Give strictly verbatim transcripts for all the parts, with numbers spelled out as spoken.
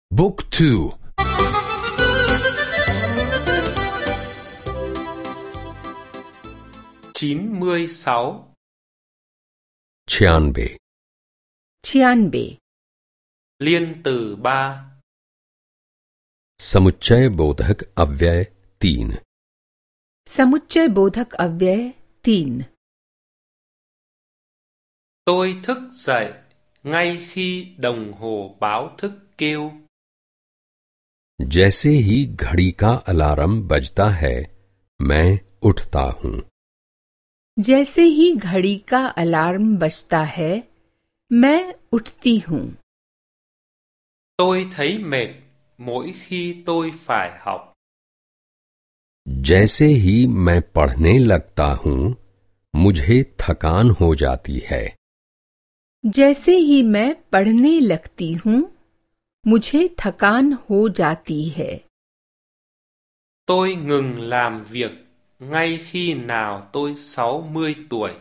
บุ๊กทู chín mươi sáu छियानबे छियानबे liên từ ba समुच्चय बोधक अव्यय तीन समुच्चय बोधक अव्यय तीन Tôi thức dậy ngay khi đồng hồ báo thức kêu. जैसे ही घड़ी का अलार्म बजता है मैं उठता हूँ। जैसे ही घड़ी का अलार्म बजता है मैं उठती हूँ। Tôi thấy mệt mỗi khi tôi phải học. जैसे ही मैं पढ़ने लगता हूँ मुझे थकान हो जाती है। जैसे ही मैं पढ़ने लगती हूँ मुझे थकान हो जाती है। Tôi ngừng làm việc ngay khi nào tôi sáu mươi tuổi.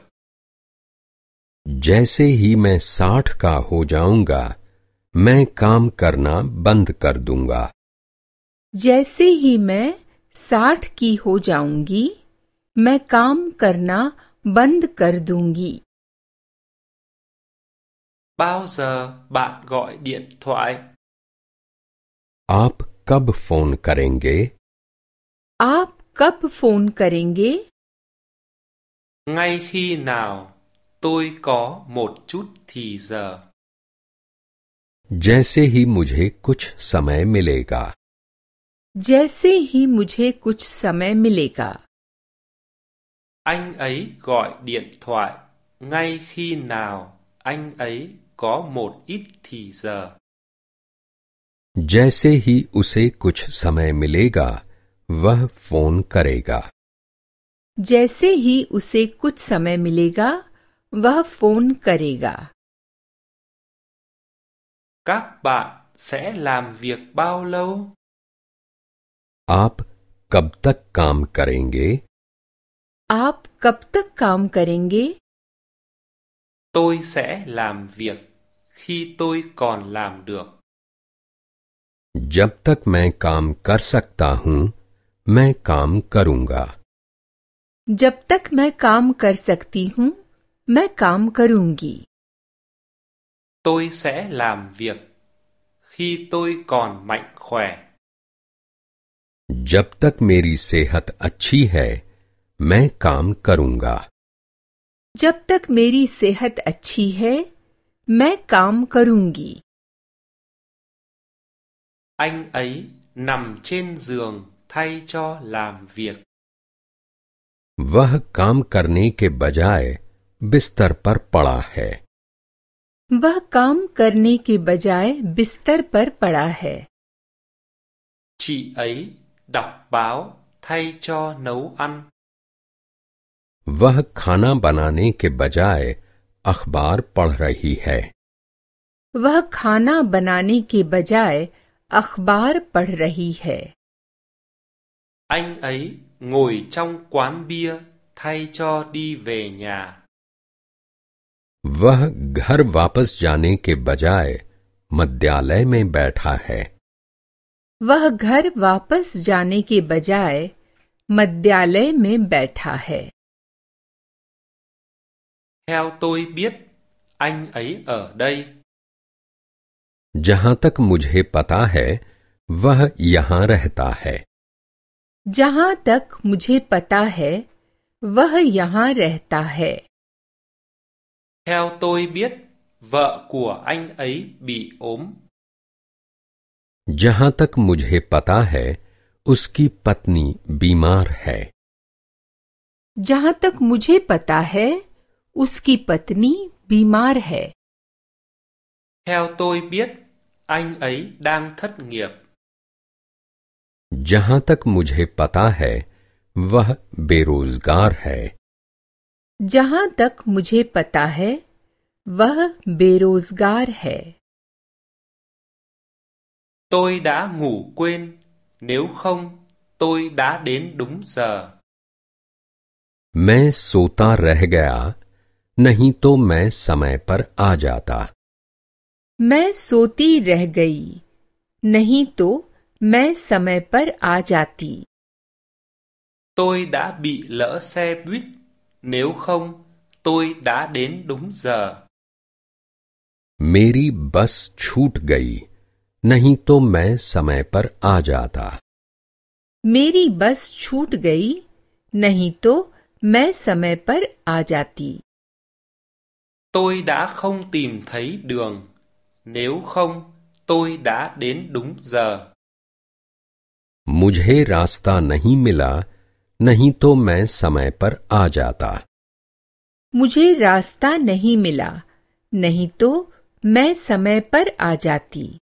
जैसे ही मैं साठ का हो जाऊंगा मैं काम करना बंद कर दूंगा। जैसे ही मैं साठ की हो जाऊंगी मैं काम करना बंद कर दूंगी। Bao giờ bạn gọi điện thoại? आप कब फोन करेंगे? आप कब फोन करेंगे? Ngay khi nào tôi có một chút thì giờ. जैसे ही मुझे कुछ समय मिलेगा। जैसे ही मुझे कुछ समय मिलेगा। Anh ấy gọi điện thoại ngay khi nào anh ấy có một ít thì giờ. जैसे ही उसे कुछ समय मिलेगा वह फोन करेगा। जैसे ही उसे कुछ समय मिलेगा वह फोन करेगा। Các bạn sẽ làm việc bao lâu? आप कब तक काम करेंगे? आप कब तक काम करेंगे? Tôi sẽ làm việc khi tôi còn làm được. जब तक मैं काम कर सकता हूँ मैं काम करूँगा। जब तक मैं काम कर सकती हूँ मैं काम करूँगी। Tôi sẽ làm việc khi tôi còn mạnh khỏe. जब तक मेरी सेहत अच्छी है मैं काम करूँगा। जब तक मेरी सेहत अच्छी है मैं काम करूँगी। Anh ấy nằm trên giường thay cho làm việc. वह काम करने के बजाय बिस्तर पर पड़ा है। वह काम करने के बजाय बिस्तर पर पड़ा है। Chị ấy đọc báo thay cho nấu ăn. वह खाना बनाने के बजाय अखबार पढ़ रही है। वह खाना बनाने के बजाय अखबार पढ़ रही है। Anh ấy ngồi trong quán bia thay cho đi về nhà. वह घर वापस जाने के बजाय मद्यालय में बैठा है। वह घर वापस जाने के बजाय मद्यालय में बैठा है। Theo tôi biết, anh ấy ở đây. जहां तक मुझे पता है वह यहां रहता है। जहां तक मुझे पता है वह यहाँ रहता है। Theo tôi biết, vợ của anh ấy bị ốm. जहां तक मुझे पता है उसकी पत्नी बीमार है। जहां तक मुझे पता है उसकी पत्नी बीमार है। Theo tôi biết, anh ấy đang thất nghiệp. जहां तक मुझे पता है वह बेरोजगार है। जहां तक मुझे पता है वह बेरोजगार है। Tôi đã ngủ quên, nếu không tôi đã đến đúng giờ. मैं सोता रह गया नहीं तो मैं समय पर आ जाता। मैं सोती रह गई नहीं तो मैं समय पर आ जाती। Tôi đã bị lỡ xe buýt, nếu không tôi đã đến đúng giờ. मेरी बस छूट गई, नहीं तो मैं समय पर आ जाता। मेरी बस छूट गई, नहीं तो मैं समय पर आ जाती। Tôi đã không tìm thấy đường, nếu không tôi đã đến đúng giờ. मुझे रास्ता नहीं मिला, नहीं तो मैं समय पर आ जाता। मुझे रास्ता नहीं मिला, नहीं तो मैं समय पर आ जाती।